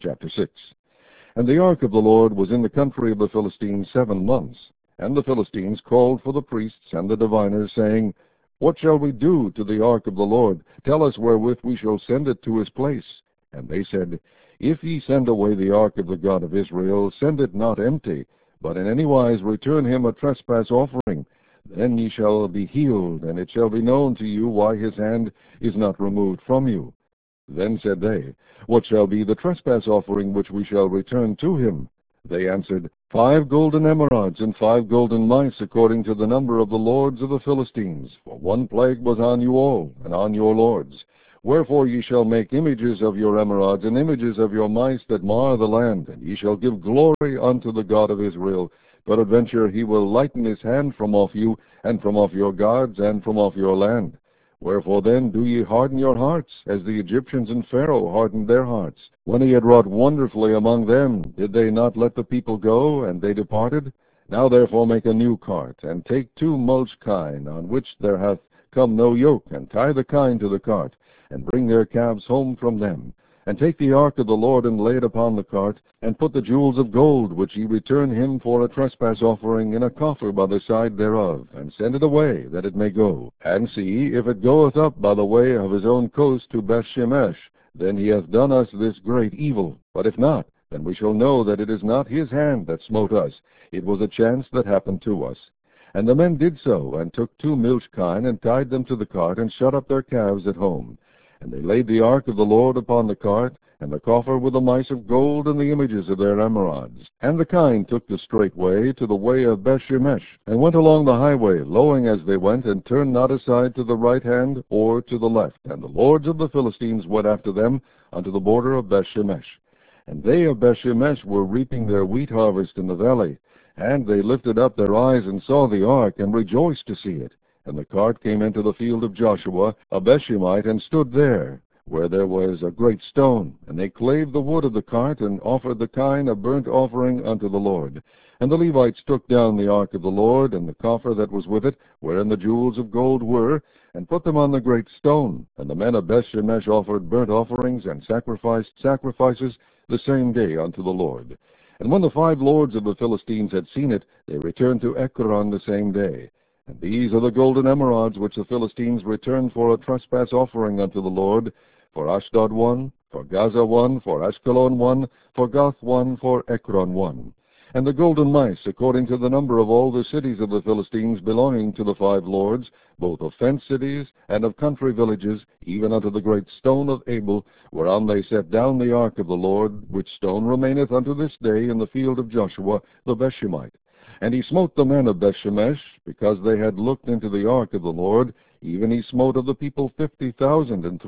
Chapter 6. And the ark of the Lord was in the country of the Philistines 7 months. And the Philistines called for the priests and the diviners, saying, What shall we do to the ark of the Lord? Tell us wherewith we shall send it to his place. And they said, If ye send away the ark of the God of Israel, send it not empty, but in any wise return him a trespass offering. Then ye shall be healed, and it shall be known to you why his hand is not removed from you. Then said they, What shall be the trespass offering which we shall return to him? They answered, 5 golden emerods and 5 golden mice, according to the number of the lords of the Philistines. For 1 plague was on you all, and on your lords. Wherefore ye shall make images of your emerods, and images of your mice that mar the land, and ye shall give glory unto the God of Israel. Peradventure he will lighten his hand from off you, and from off your gods, and from off your land. Wherefore then do ye harden your hearts, as the Egyptians and Pharaoh hardened their hearts? When he had wrought wonderfully among them, did they not let the people go, and they departed? Now therefore make a new cart, and take 2 mulch kine, on which there hath come no yoke, and tie the kine to the cart, and bring their calves home from them. And take the ark of the Lord, and lay it upon the cart, and put the jewels of gold, which ye return him for a trespass offering, in a coffer by the side thereof, and send it away, that it may go. And see, if it goeth up by the way of his own coast to Bethshemesh, then he hath done us this great evil. But if not, then we shall know that it is not his hand that smote us. It was a chance that happened to us. And the men did so, and took 2 milch kine, and tied them to the cart, and shut up their calves at home. And they laid the ark of the Lord upon the cart, and the coffer with the mice of gold, and the images of their emerods. And the kine took the straight way to the way of Bethshemesh, and went along the highway, lowing as they went, and turned not aside to the right hand or to the left. And the lords of the Philistines went after them unto the border of Bethshemesh. And they of Bethshemesh were reaping their wheat harvest in the valley. And they lifted up their eyes, and saw the ark, and rejoiced to see it. And the cart came into the field of Joshua, a Bethshemite, and stood there, where there was a great stone. And they clave the wood of the cart, and offered the kine a burnt offering unto the Lord. And the Levites took down the ark of the Lord, and the coffer that was with it, wherein the jewels of gold were, and put them on the great stone. And the men of Bethshemesh offered burnt offerings, and sacrificed sacrifices the same day unto the Lord. And when the 5 lords of the Philistines had seen it, they returned to Ekron the same day. And these are the golden emerods which the Philistines returned for a trespass offering unto the Lord, for Ashdod 1, for Gaza 1, for Ashkelon 1, for Gath 1, for Ekron 1. And the golden mice, according to the number of all the cities of the Philistines belonging to the 5 lords, both of fenced cities and of country villages, even unto the great stone of Abel, whereon they set down the ark of the Lord, which stone remaineth unto this day in the field of Joshua the Bethshemite. And he smote the men of Bethshemesh, because they had looked into the ark of the Lord. Even he smote of the people 50,000 and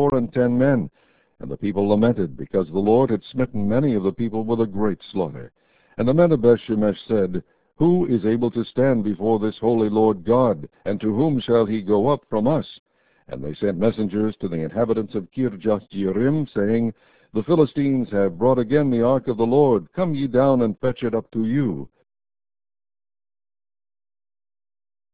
70 men. And the people lamented, because the Lord had smitten many of the people with a great slaughter. And the men of Bethshemesh said, Who is able to stand before this holy Lord God? And to whom shall he go up from us? And they sent messengers to the inhabitants of Kirjath-jearim, saying, The Philistines have brought again the ark of the Lord. Come ye down and fetch it up to you.